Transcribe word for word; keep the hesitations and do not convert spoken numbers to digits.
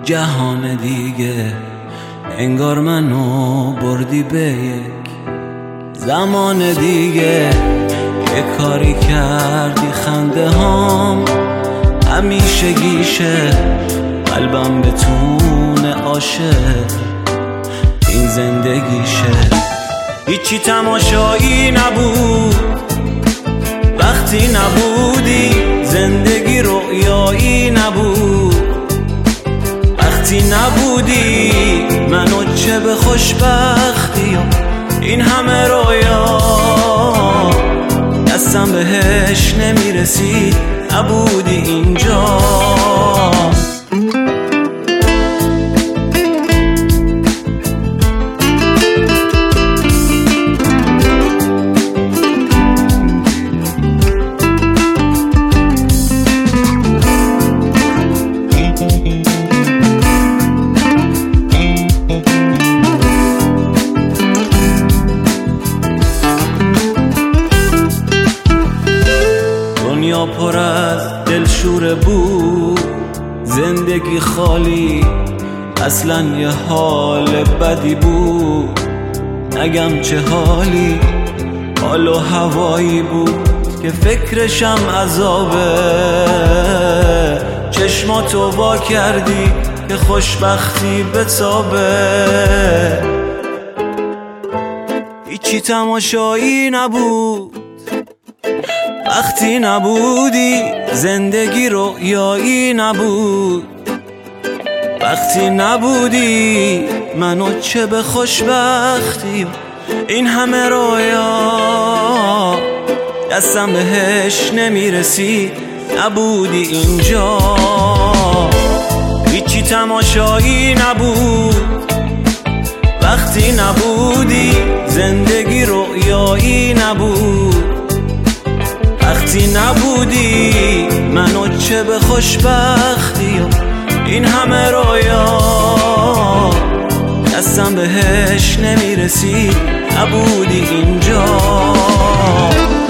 جهان دیگه، انگار منو بردی به یک زمان دیگه. یه کاری کردی خنده هام همیشه گیشه، قلبم بتونه عاشق این زندگیشه. هیچی تماشایی نبود وقتی نبودی، زندگی رویایی نبود وقتی نبودی. منو چه به خوشبختی این همه رویا، دستم بهش نمیرسید نبودی اینجا. دنیا پر از دلشوره بود، زندگی خالی اصلا یه حال بدی بود. نگم چه حالی، حال و هوایی بود که فکرشم عذابه. چشماتو وا کردی که خوشبختی بتابه. هیچی تماشایی نبود وقتی نبودی، زندگی رویایی نبود وقتی نبودی. منو چه به خوشبختی این همه رویا، دستم بهش نمیرسی نبودی اینجا. هیچی تماشایی نبود وقتی نبودی، زندگی رویایی نبود وقتی نبودی. منو چه به خوشبختی این همه رویا، دستم بهش نمیرسی نبودی اینجا.